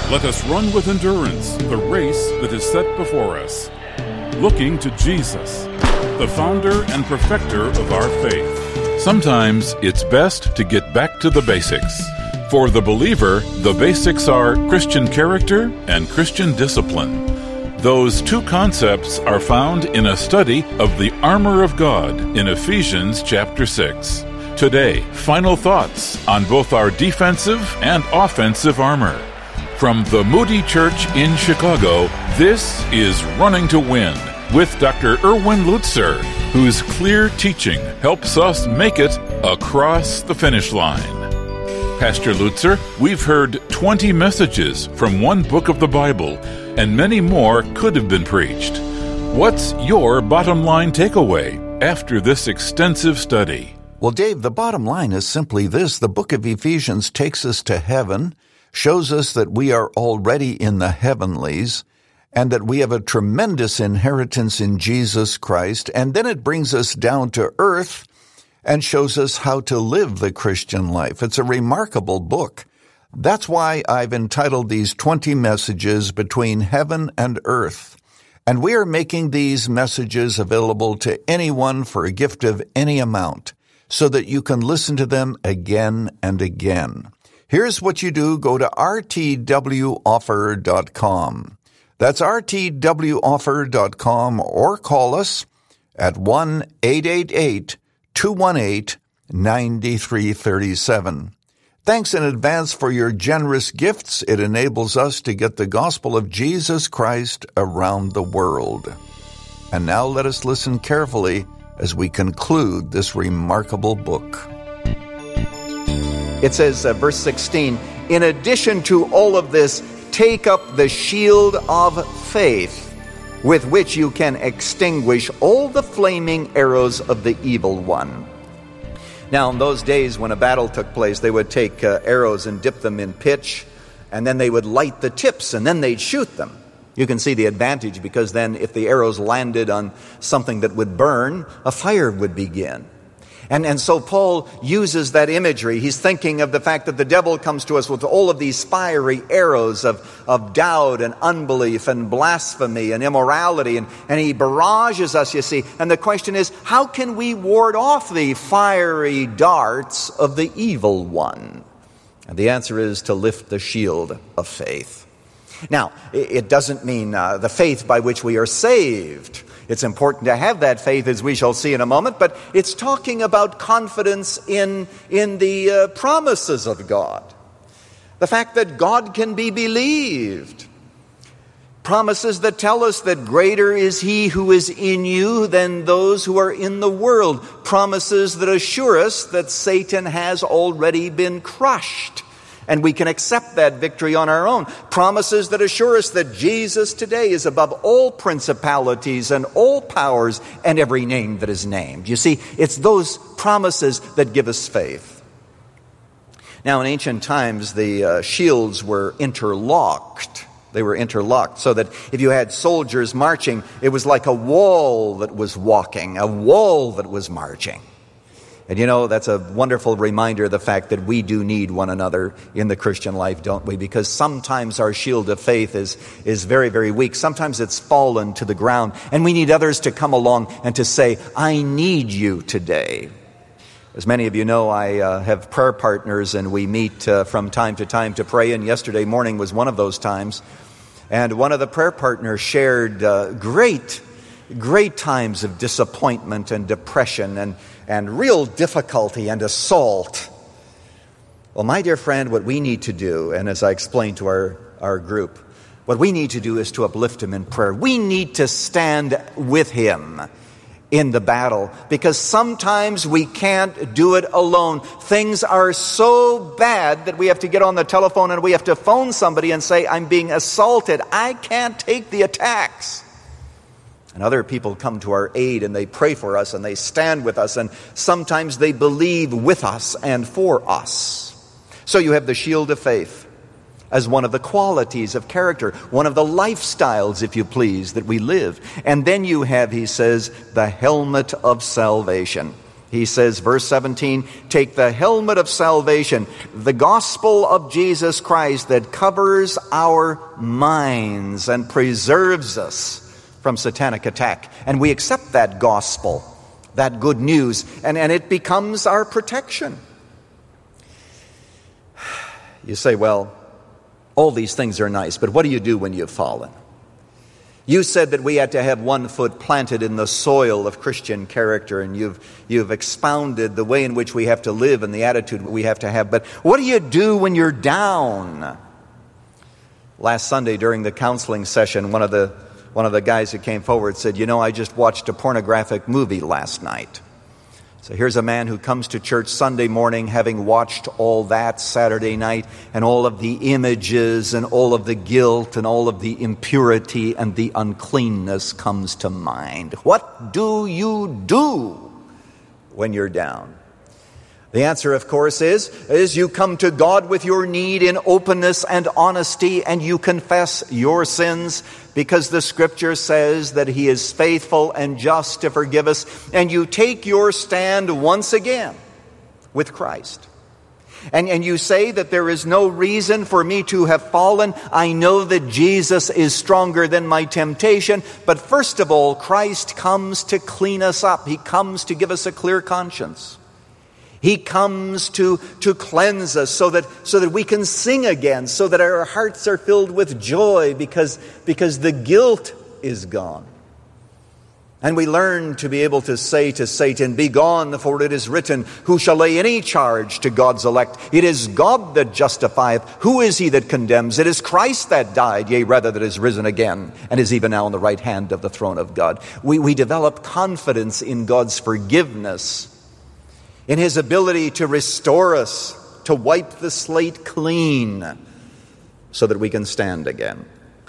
Let us run with endurance the race that is set before us, looking to Jesus, the founder and perfecter of our faith. Sometimes it's best to get back to the basics. For the believer, the basics are Christian character and Christian discipline. Those two concepts are found in a study of the armor of God in Ephesians chapter 6. Today, final thoughts on both our defensive and offensive armor. From the Moody Church in Chicago, this is Running to Win with Dr. Erwin Lutzer, whose clear teaching helps us make it across the finish line. Pastor Lutzer, we've heard 20 messages from one book of the Bible, and many more could have been preached. What's your bottom line takeaway after this extensive study? Well, Dave, the bottom line is simply this. The book of Ephesians takes us to heaven, shows us that we are already in the heavenlies, and that we have a tremendous inheritance in Jesus Christ, and then it brings us down to earth and shows us how to live the Christian life. It's a remarkable book. That's why I've entitled these 20 messages Between Heaven and Earth. And we are making these messages available to anyone for a gift of any amount, so that you can listen to them again and again. Here's what you do. Go to rtwoffer.com. That's rtwoffer.com, or call us at 1-888-218-9337. Thanks in advance for your generous gifts. It enables us to get the gospel of Jesus Christ around the world. And now let us listen carefully as we conclude this remarkable book. It says, verse 16, in addition to all of this, take up the shield of faith, with which you can extinguish all the flaming arrows of the evil one. Now, in those days when a battle took place, they would take arrows and dip them in pitch, and then they would light the tips, and then they'd shoot them. You can see the advantage, because then if the arrows landed on something that would burn, a fire would begin. And so Paul uses that imagery. He's thinking of the fact that the devil comes to us with all of these fiery arrows of doubt and unbelief and blasphemy and immorality, and he barrages us, you see. And the question is, how can we ward off the fiery darts of the evil one? And the answer is to lift the shield of faith. Now, it doesn't mean the faith by which we are saved. It's important to have that faith, as we shall see in a moment, but it's talking about confidence in the promises of God. The fact that God can be believed. Promises that tell us that greater is He who is in you than those who are in the world. Promises that assure us that Satan has already been crushed, and we can accept that victory on our own. Promises that assure us that Jesus today is above all principalities and all powers and every name that is named. You see, it's those promises that give us faith. Now, in ancient times, the shields were interlocked. They were interlocked so that if you had soldiers marching, it was like a wall that was walking, a wall that was marching. And you know, that's a wonderful reminder of the fact that we do need one another in the Christian life, don't we? Because sometimes our shield of faith is very, very weak. Sometimes it's fallen to the ground, and we need others to come along and to say, I need you today. As many of you know, I have prayer partners, and we meet from time to time to pray, and yesterday morning was one of those times. And one of the prayer partners shared great times of disappointment and depression and real difficulty and assault. Well, my dear friend, what we need to do, and as I explained to our group, what we need to do is to uplift him in prayer. We need to stand with him in the battle, because sometimes we can't do it alone. Things are so bad that we have to get on the telephone and we have to phone somebody and say, I'm being assaulted. I can't take the attacks. And other people come to our aid and they pray for us and they stand with us, and sometimes they believe with us and for us. So you have the shield of faith as one of the qualities of character, one of the lifestyles, if you please, that we live. And then you have, he says, the helmet of salvation. He says, verse 17, take the helmet of salvation, the gospel of Jesus Christ that covers our minds and preserves us from satanic attack. And we accept that gospel, that good news, and it becomes our protection. You say, well, all these things are nice, but what do you do when you've fallen? You said that we had to have one foot planted in the soil of Christian character, and you've expounded the way in which we have to live and the attitude we have to have. But what do you do when you're down? Last Sunday during the counseling session, one of the guys who came forward said, I just watched a pornographic movie last night. So here's a man who comes to church Sunday morning having watched all that Saturday night, and all of the images and all of the guilt and all of the impurity and the uncleanness comes to mind. What do you do when you're down? The answer, of course, is you come to God with your need in openness and honesty, and you confess your sins, because the Scripture says that He is faithful and just to forgive us, and you take your stand once again with Christ. And you say that there is no reason for me to have fallen. I know that Jesus is stronger than my temptation, but first of all, Christ comes to clean us up. He comes to give us a clear conscience. He comes to cleanse us so that we can sing again, so that our hearts are filled with joy because the guilt is gone. And we learn to be able to say to Satan, "Begone, for it is written, who shall lay any charge to God's elect? It is God that justifieth. Who is he that condemns? It is Christ that died, yea, rather that is risen again, and is even now on the right hand of the throne of God." We develop confidence in God's forgiveness, in His ability to restore us, to wipe the slate clean, so that we can stand again.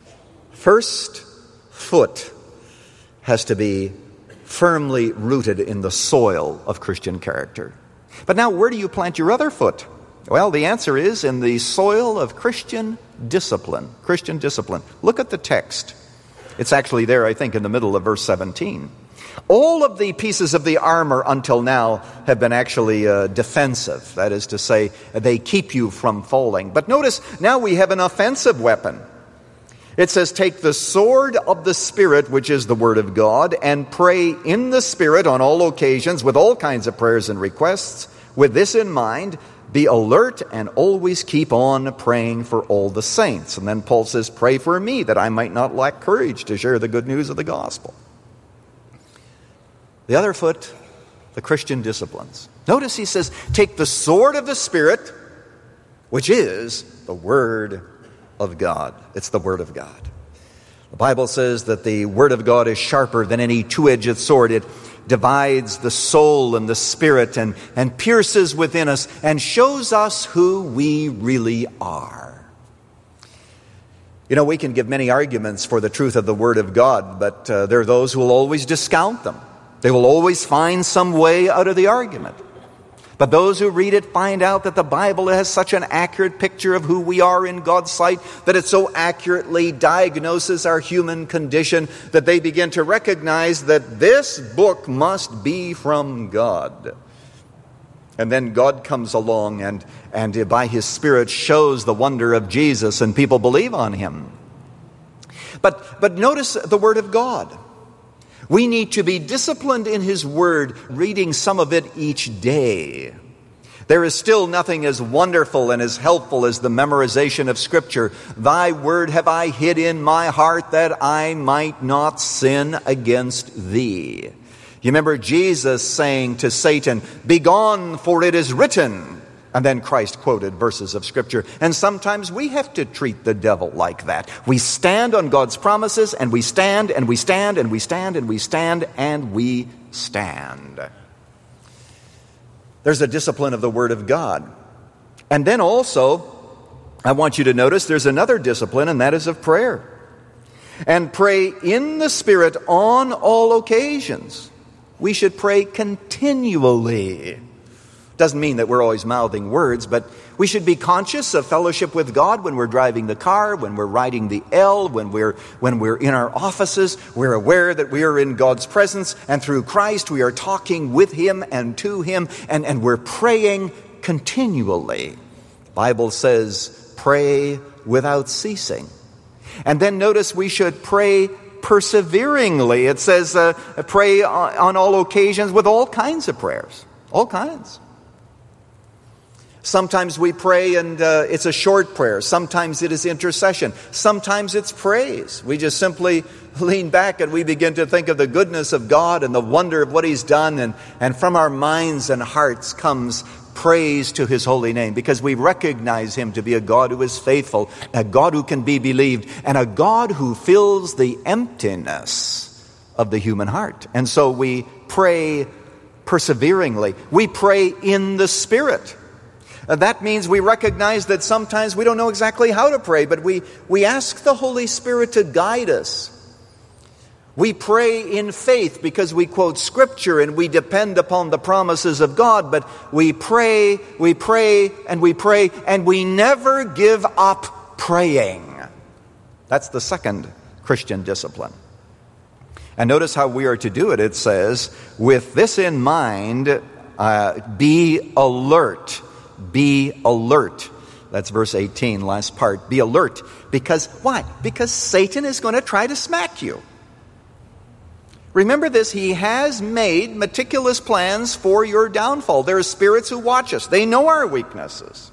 First foot has to be firmly rooted in the soil of Christian character. But now, where do you plant your other foot? Well, the answer is in the soil of Christian discipline. Christian discipline. Look at the text. It's actually there, I think, in the middle of verse 17. All of the pieces of the armor until now have been actually defensive. That is to say, they keep you from falling. But notice, now we have an offensive weapon. It says, take the sword of the Spirit, which is the Word of God, and pray in the Spirit on all occasions with all kinds of prayers and requests. With this in mind, be alert and always keep on praying for all the saints. And then Paul says, pray for me that I might not lack courage to share the good news of the gospel. The other foot, the Christian disciplines. Notice he says, take the sword of the Spirit, which is the Word of God. It's the Word of God. The Bible says that the Word of God is sharper than any two-edged sword. It divides the soul and the spirit and pierces within us and shows us who we really are. We can give many arguments for the truth of the Word of God, but there are those who will always discount them. They will always find some way out of the argument. But those who read it find out that the Bible has such an accurate picture of who we are in God's sight, that it so accurately diagnoses our human condition, that they begin to recognize that this book must be from God. And then God comes along and by His Spirit shows the wonder of Jesus, and people believe on Him. But notice the Word of God. We need to be disciplined in His Word, reading some of it each day. There is still nothing as wonderful and as helpful as the memorization of Scripture. Thy Word have I hid in my heart that I might not sin against Thee. You remember Jesus saying to Satan, "Begone, for it is written." And then Christ quoted verses of Scripture. And sometimes we have to treat the devil like that. We stand on God's promises, and we stand, and we stand, and we stand, and we stand, and we stand. There's a discipline of the Word of God. And then also, I want you to notice there's another discipline, and that is of prayer. And pray in the Spirit on all occasions. We should pray continually. Doesn't mean that we're always mouthing words, but We should be conscious of fellowship with God when we're driving the car, when we're riding the L, when we're in our offices. We're aware that we are in God's presence, and through Christ we are talking with Him and to Him, and we're praying continually. The Bible says, pray without ceasing. And then notice we should pray perseveringly. It says, pray on all occasions with all kinds of prayers. All kinds. Sometimes we pray and it's a short prayer. Sometimes it is intercession. Sometimes it's praise. We just simply lean back and we begin to think of the goodness of God and the wonder of what He's done. And from our minds and hearts comes praise to His holy name, because we recognize Him to be a God who is faithful, a God who can be believed, and a God who fills the emptiness of the human heart. And so we pray perseveringly. We pray in the Spirit. That means we recognize that sometimes we don't know exactly how to pray, but we ask the Holy Spirit to guide us. We pray in faith because we quote Scripture and we depend upon the promises of God, but we pray, and we never give up praying. That's the second Christian discipline. And notice how we are to do it. It says, with this in mind, be alert. Be alert. That's verse 18, last part. Be alert. Because, why? Because Satan is going to try to smack you. Remember this, he has made meticulous plans for your downfall. There are spirits who watch us. They know our weaknesses.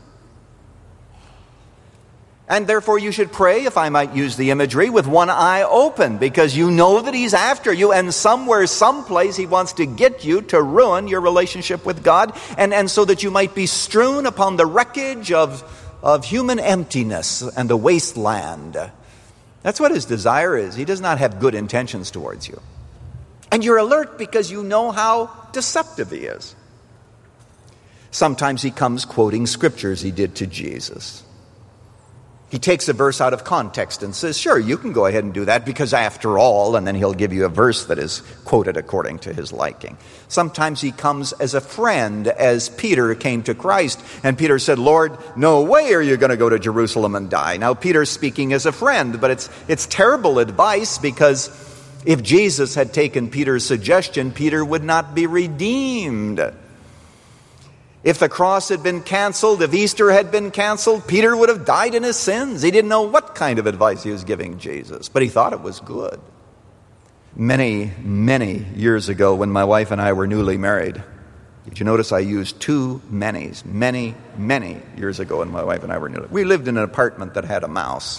And therefore you should pray, if I might use the imagery, with one eye open, because you know that he's after you, and somewhere, someplace, he wants to get you to ruin your relationship with God, and so that you might be strewn upon the wreckage of human emptiness and the wasteland. That's what his desire is. He does not have good intentions towards you. And you're alert because you know how deceptive he is. Sometimes he comes quoting scriptures he did to Jesus. He takes a verse out of context and says, sure, you can go ahead and do that because after all, and then he'll give you a verse that is quoted according to his liking. Sometimes he comes as a friend, as Peter came to Christ, and Peter said, Lord, no way are you going to go to Jerusalem and die. Now Peter's speaking as a friend, but it's terrible advice, because if Jesus had taken Peter's suggestion, Peter would not be redeemed. If the cross had been canceled, if Easter had been canceled, Peter would have died in his sins. He didn't know what kind of advice he was giving Jesus, but he thought it was good. Many, many years ago, when my wife and I were newly married, did you notice I used two manys? Many, many years ago when my wife and I were newly. We lived in an apartment that had a mouse.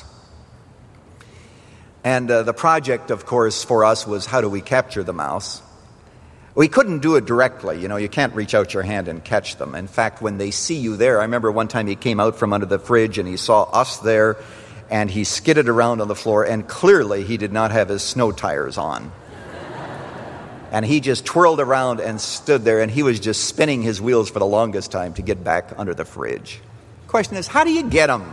And the project, of course, for us was, how do we capture the mouse? We couldn't do it directly. You know, you can't reach out your hand and catch them. In fact, when they see you there, I remember one time he came out from under the fridge and he saw us there, and he skidded around on the floor, and clearly he did not have his snow tires on. And he just twirled around and stood there, and he was just spinning his wheels for the longest time to get back under the fridge. The question is, how do you get them?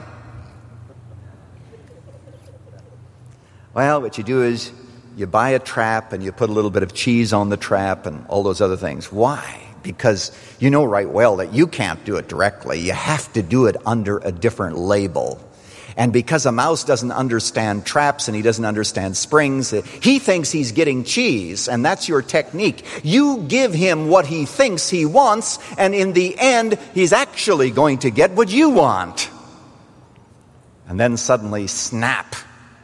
Well, what you do is you buy a trap and you put a little bit of cheese on the trap and all those other things. Why? Because you know right well that you can't do it directly. You have to do it under a different label. And because a mouse doesn't understand traps and he doesn't understand springs, he thinks he's getting cheese, and that's your technique. You give him what he thinks he wants, and in the end, he's actually going to get what you want. And then suddenly, snap.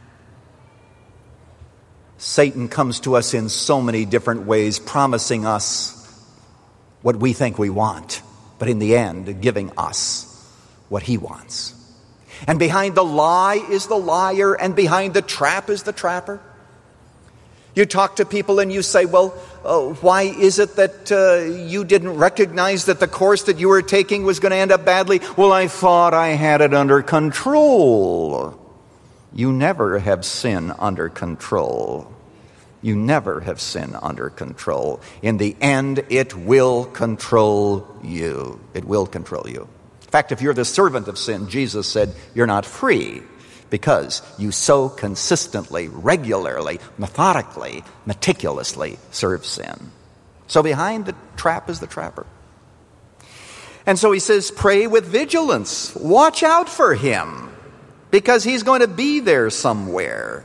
Satan comes to us in so many different ways, promising us what we think we want, but in the end, giving us what he wants. And behind the lie is the liar, and behind the trap is the trapper. You talk to people and you say, well, why is it that you didn't recognize that the course that you were taking was going to end up badly? Well, I thought I had it under control. You never have sin under control. You never have sin under control. In the end, it will control you. It will control you. In fact, if you're the servant of sin, Jesus said, you're not free because you so consistently, regularly, methodically, meticulously serve sin. So behind the trap is the trapper. And so he says, pray with vigilance. Watch out for him, because he's going to be there somewhere.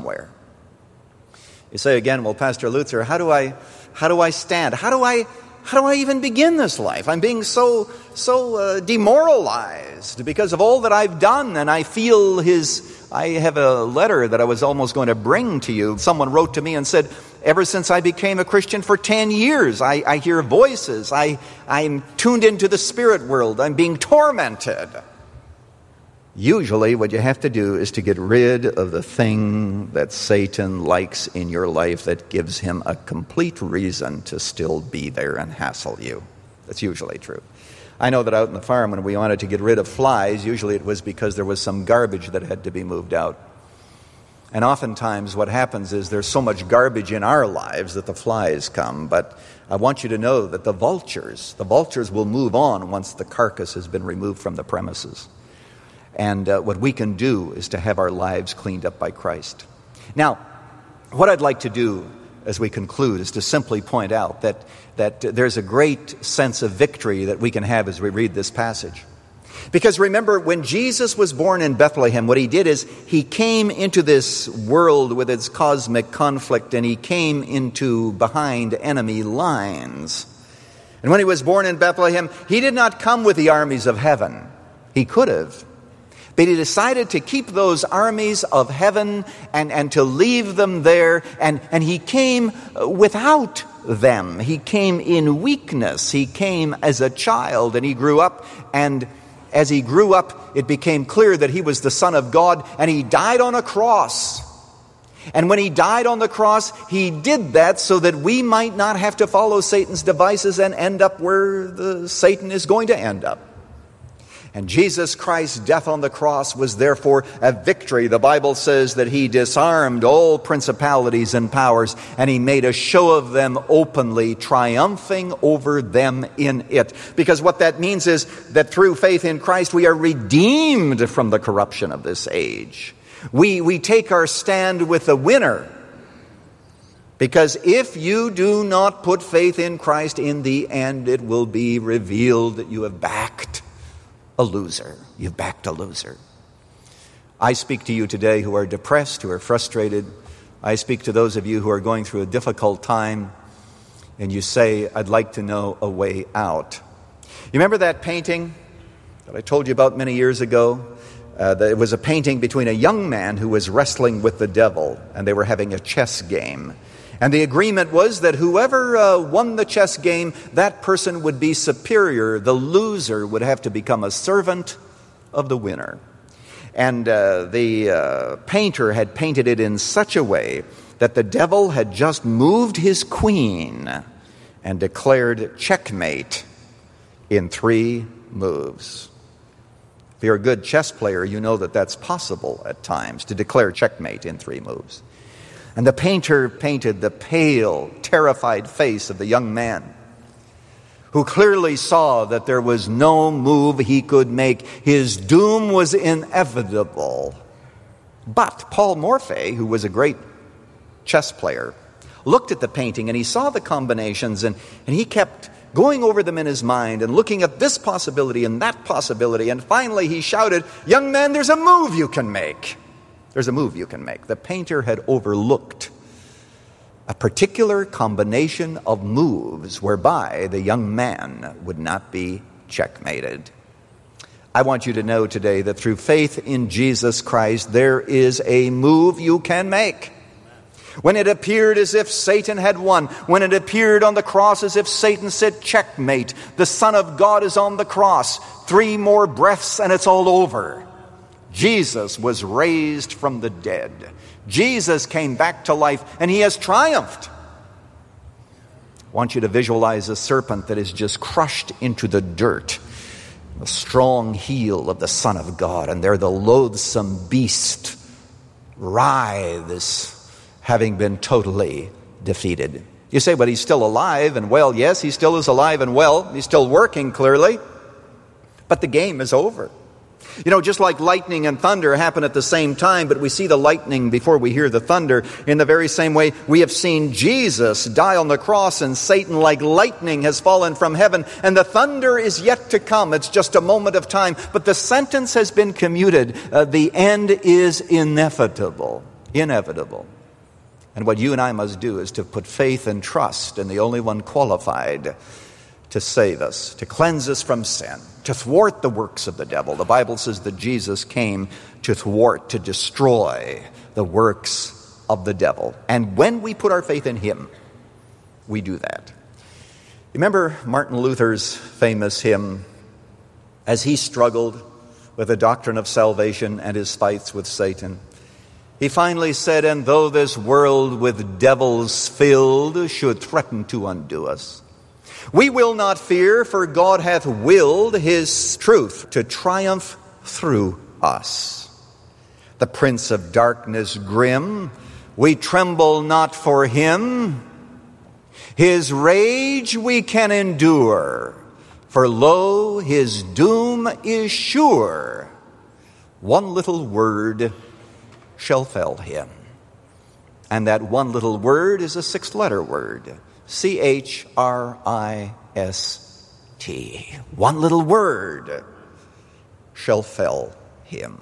You say again, well, Pastor Luther, how do I stand? How do I even begin this life? I'm being so demoralized because of all that I've done, and I have a letter that I was almost going to bring to you. Someone wrote to me and said, ever since I became a Christian for 10 years, I hear voices. I'm tuned into the spirit world. I'm being tormented. Usually what you have to do is to get rid of the thing that Satan likes in your life that gives him a complete reason to still be there and hassle you. That's usually true. I know that out in the farm when we wanted to get rid of flies, usually it was because there was some garbage that had to be moved out. And oftentimes what happens is there's so much garbage in our lives that the flies come. But I want you to know that the vultures will move on once the carcass has been removed from the premises. And what we can do is to have our lives cleaned up by Christ. Now, what I'd like to do as we conclude is to simply point out that there's a great sense of victory that we can have as we read this passage. Because remember, when Jesus was born in Bethlehem, what he did is he came into this world with its cosmic conflict, and he came into behind enemy lines. And when he was born in Bethlehem, he did not come with the armies of heaven. He could have. But he decided to keep those armies of heaven and to leave them there. And he came without them. He came in weakness. He came as a child, and he grew up. And as he grew up, it became clear that he was the Son of God, and he died on a cross. And when he died on the cross, he did that so that we might not have to follow Satan's devices and end up where Satan is going to end up. And Jesus Christ's death on the cross was therefore a victory. The Bible says that he disarmed all principalities and powers, and he made a show of them openly, triumphing over them in it. Because what that means is that through faith in Christ, we are redeemed from the corruption of this age. We take our stand with the winner. Because if you do not put faith in Christ, in the end it will be revealed that you have backed a loser. You've backed a loser. I speak to you today who are depressed, who are frustrated. I speak to those of you who are going through a difficult time, and you say, I'd like to know a way out. You remember that painting that I told you about many years ago? It was a painting between a young man who was wrestling with the devil, and they were having a chess game. And the agreement was that whoever won the chess game, that person would be superior. The loser would have to become a servant of the winner. And the painter had painted it in such a way that the devil had just moved his queen and declared checkmate in 3 moves. If you're a good chess player, you know that that's possible at times, to declare checkmate in 3 moves. And the painter painted the pale, terrified face of the young man, who clearly saw that there was no move he could make. His doom was inevitable. But Paul Morphy, who was a great chess player, looked at the painting and he saw the combinations, and he kept going over them in his mind and looking at this possibility and that possibility. And finally he shouted, "Young man, there's a move you can make. There's a move you can make." The painter had overlooked a particular combination of moves whereby the young man would not be checkmated. I want you to know today that through faith in Jesus Christ, there is a move you can make. When it appeared as if Satan had won, when it appeared on the cross as if Satan said, checkmate, the Son of God is on the cross, 3 more breaths and it's all over. Jesus was raised from the dead. Jesus came back to life, and he has triumphed. I want you to visualize a serpent that is just crushed into the dirt, the strong heel of the Son of God, and there the loathsome beast writhes, having been totally defeated. You say, but he's still alive and well. Yes, he still is alive and well. He's still working, clearly. But the game is over. Just like lightning and thunder happen at the same time, but we see the lightning before we hear the thunder, in the very same way we have seen Jesus die on the cross, and Satan like lightning has fallen from heaven, and the thunder is yet to come. It's just a moment of time, but the sentence has been commuted. The end is inevitable. And what you and I must do is to put faith and trust in the only one qualified to save us, to cleanse us from sin, to thwart the works of the devil. The Bible says that Jesus came to thwart, to destroy the works of the devil. And when we put our faith in him, we do that. Remember Martin Luther's famous hymn, as he struggled with the doctrine of salvation and his fights with Satan. He finally said, "And though this world with devils filled should threaten to undo us, we will not fear, for God hath willed his truth to triumph through us. The prince of darkness grim, we tremble not for him. His rage we can endure, for lo, his doom is sure. One little word shall fell him." And that one little word is a 6-letter word. Christ. One little word shall fell him.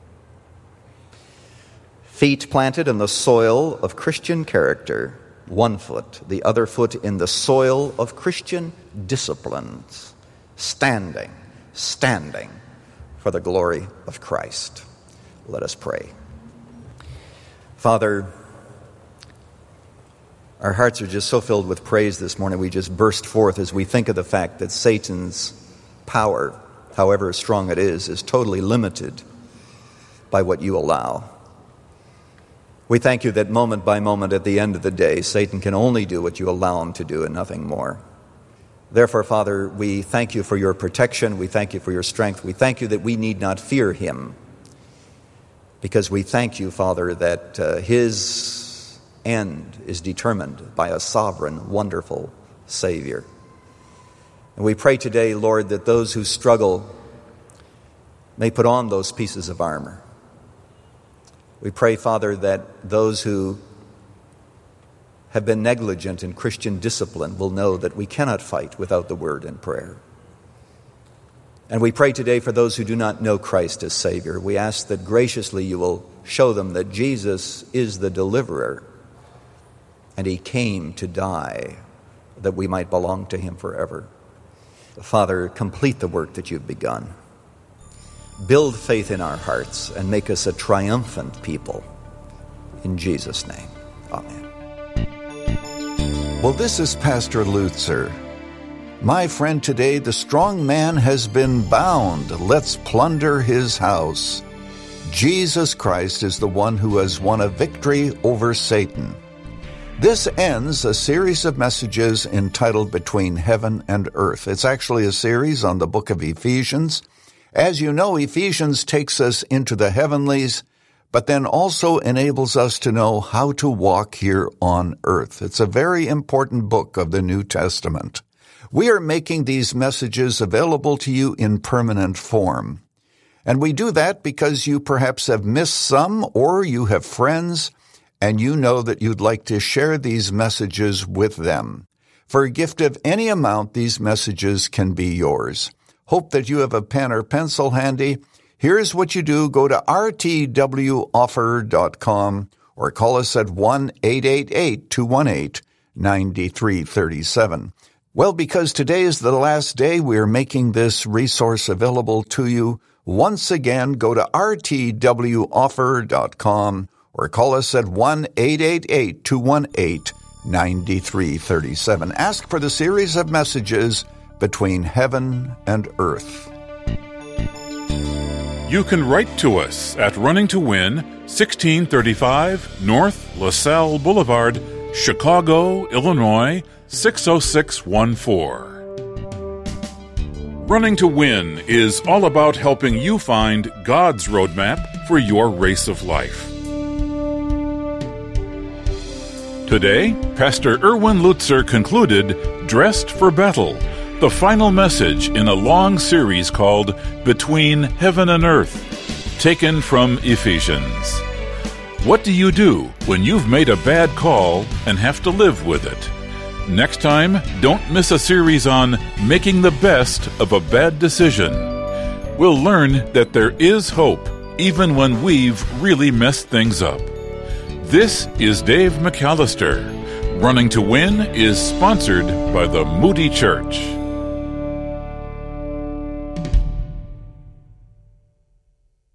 Feet planted in the soil of Christian character, one foot, the other foot in the soil of Christian disciplines, standing for the glory of Christ. Let us pray. Father, our hearts are just so filled with praise this morning. We just burst forth as we think of the fact that Satan's power, however strong it is totally limited by what you allow. We thank you that moment by moment at the end of the day, Satan can only do what you allow him to do and nothing more. Therefore, Father, we thank you for your protection. We thank you for your strength. We thank you that we need not fear him, because we thank you, Father, that his end is determined by a sovereign, wonderful Savior. And we pray today, Lord, that those who struggle may put on those pieces of armor. We pray, Father, that those who have been negligent in Christian discipline will know that we cannot fight without the word and prayer. And we pray today for those who do not know Christ as Savior. We ask that graciously you will show them that Jesus is the deliverer, and he came to die that we might belong to him forever. Father, complete the work that you've begun. Build faith in our hearts and make us a triumphant people. In Jesus' name, amen. Well, this is Pastor Lutzer. My friend, today the strong man has been bound. Let's plunder his house. Jesus Christ is the one who has won a victory over Satan. This ends a series of messages entitled Between Heaven and Earth. It's actually a series on the book of Ephesians. As you know, Ephesians takes us into the heavenlies, but then also enables us to know how to walk here on earth. It's a very important book of the New Testament. We are making these messages available to you in permanent form. And we do that because you perhaps have missed some, or you have friends and you know that you'd like to share these messages with them. For a gift of any amount, these messages can be yours. Hope that you have a pen or pencil handy. Here's what you do. Go to rtwoffer.com or call us at 1-888-218-9337. Well, because today is the last day, we're making this resource available to you. Once again, go to rtwoffer.com or call us at 1-888-218-9337. Ask for the series of messages Between Heaven and Earth. You can write to us at Running to Win, 1635 North LaSalle Boulevard, Chicago, Illinois, 60614. Running to Win is all about helping you find God's roadmap for your race of life. Today, Pastor Erwin Lutzer concluded Dressed for Battle, the final message in a long series called Between Heaven and Earth, taken from Ephesians. What do you do when you've made a bad call and have to live with it? Next time, don't miss a series on making the best of a bad decision. We'll learn that there is hope even when we've really messed things up. This is Dave McAllister. Running to Win is sponsored by the Moody Church.